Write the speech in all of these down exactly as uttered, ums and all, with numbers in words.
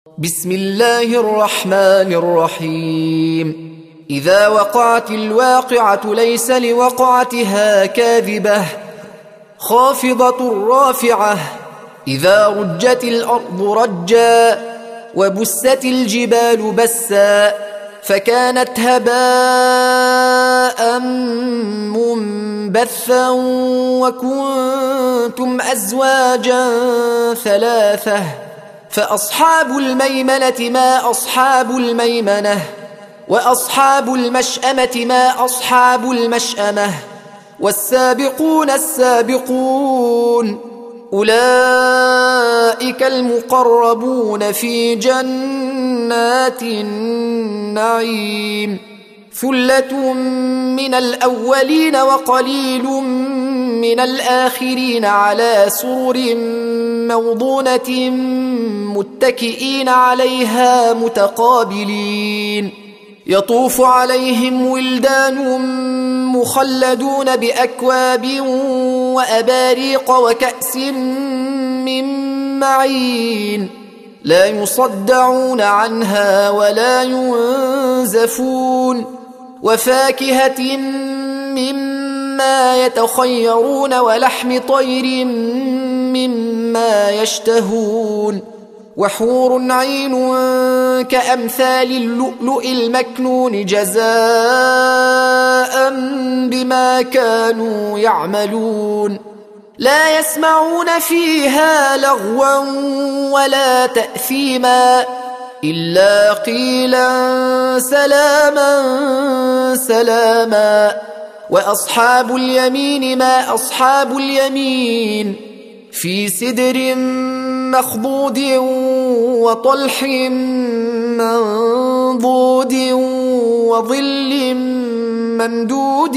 بسم الله الرحمن الرحيم. إذا وقعت الواقعة ليس لوقعتها كاذبة خافضة رافعة. إذا رجت الأرض رجا وبست الجبال بسا فكانت هباء منبثا وكنتم أزواجا ثلاثة. فأصحاب الميمنة ما أصحاب الميمنة وأصحاب المشأمة ما أصحاب المشأمة والسابقون السابقون أولئك المقربون في جنات النعيم. ثلة من الأولين وقليل من الآخرين على سرر موضونة متكئين عليها متقابلين. يطوف عليهم ولدان مخلدون بأكواب وأباريق وكأس من معين لا يصدعون عنها ولا ينزفون. وفاكهة مما يتخيرون ولحم طير مما يشتهون. وحور عين كأمثال اللؤلؤ المكنون جزاء بما كانوا يعملون. لا يسمعون فيها لغوا ولا تأثيما إلا قيلا سلاما سلاما. وأصحاب اليمين ما أصحاب اليمين في سدر مخضود وطلح منضود وظل ممدود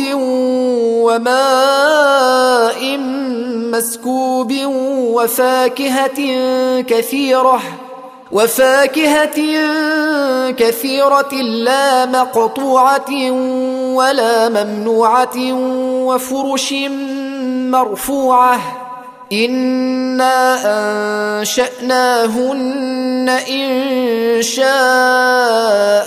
وماء مسكوب وفاكهة كثيرة وفاكهة كثيرة لا مقطوعة ولا ممنوعة وفرش مرفوعة. إنا أنشأناهن إن شاء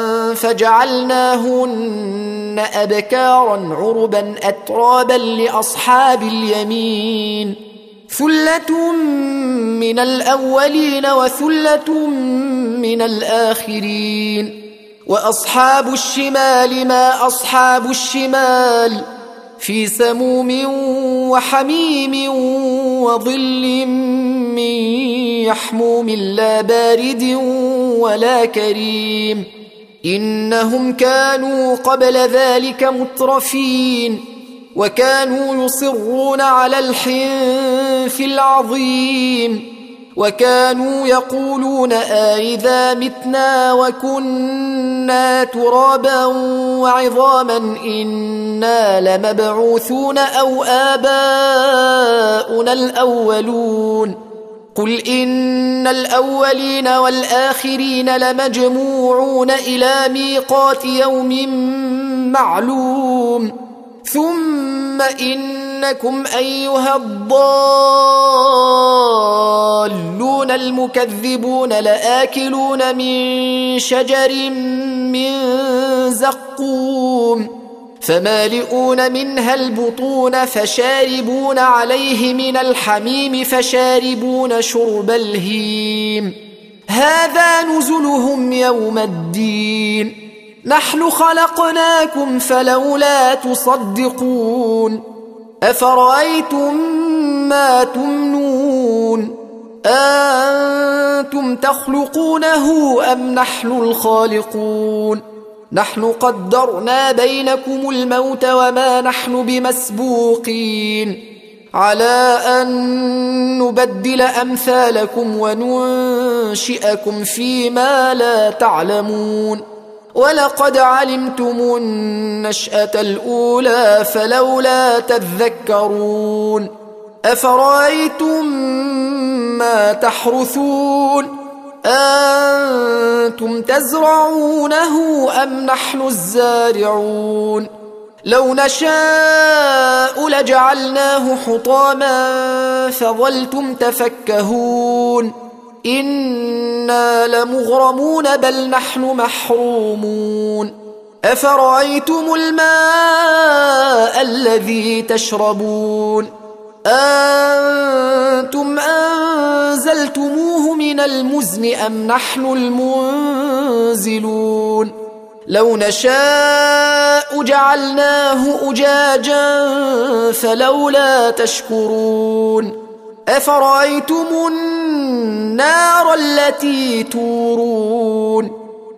فجعلناهن أبكارا عربا أترابا لأصحاب اليمين. ثلة من الأولين وثلة من الآخرين. وأصحاب الشمال ما أصحاب الشمال في سموم وحميم وظل من يحموم لا بارد ولا كريم. إنهم كانوا قبل ذلك مترفين وكانوا يصرون على الحنث العظيم وكانوا يقولون أئذا متنا وكنا ترابا وعظاما إنا لمبعوثون أو آباؤنا الأولون. قل إن الأولين والآخرين لمجموعون إلى ميقات يوم معلوم. ثم إنكم أيها الضالون المكذبون لآكلون من شجر من زقوم فمالئون منها البطون فشاربون عليه من الحميم فشاربون شرب الهيم. هذا نزلهم يوم الدين. نحن خلقناكم فلولا تصدقون. أفرأيتم ما تمنون أنتم تخلقونه أم نحن الخالقون؟ نحن قدرنا بينكم الموت وما نحن بمسبوقين على أن نبدل أمثالكم وننشئكم فيما لا تعلمون. ولقد علمتم النشأة الأولى فلولا تذكرون. أفرأيتم ما تحرثون أنتم تزرعونه أم نحن الزارعون؟ لو نشاء لجعلناه حطاما فظلتم تفكهون إنا لمغرمون بل نحن محرومون أفرأيتم الماء الذي تشربون أنتم أنزلتموه من المزن أم نحن المنزلون لو نشاء جعلناه أجاجا فلولا تشكرون أفرأيتم النار التي تورون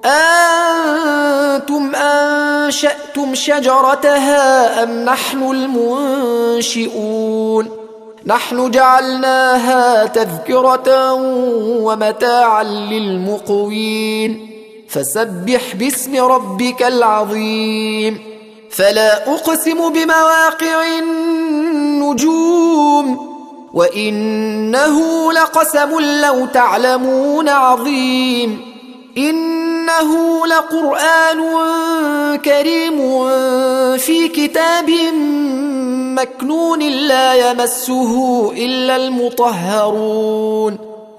أنتم أنشأتم شجرتها أم نحن المنشئون نحن جعلناها تذكرة ومتاعا للمقوين فسبح باسم ربك العظيم فلا أقسم بمواقع النجوم وإنه لقسم لو تعلمون عظيم إنه لقرآن كريم في كتاب مكنون لا يمسه إلا المطهرون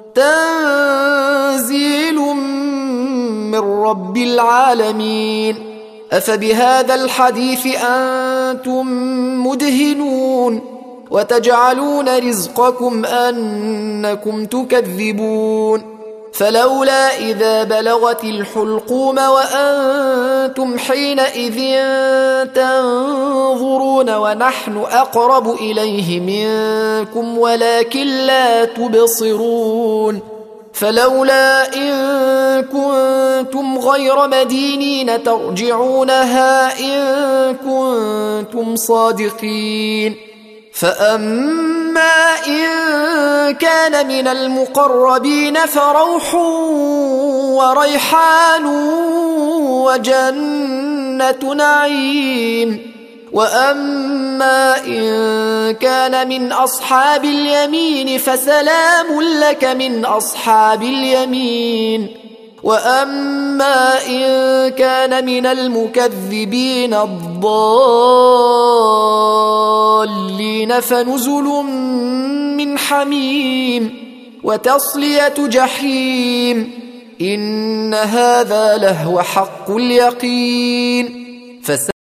تنزيل من رب العالمين أفبهذا الحديث أنتم مدهنون وتجعلون رزقكم أنكم تكذبون فلولا إذا بلغت الحلقوم وأنتم حينئذ تنظرون ونحن أقرب إليه منكم ولكن لا تبصرون فلولا إن كنتم غير مدينين ترجعونها إن كنتم صادقين فأما إن كان من المقربين فروح وريحان وجنة نعيم وأما إن كان من أصحاب اليمين فسلام لك من أصحاب اليمين وأما إن كان من المكذبين الضالين فنزل من حميم وتصلية جحيم إن هذا لهو حق اليقين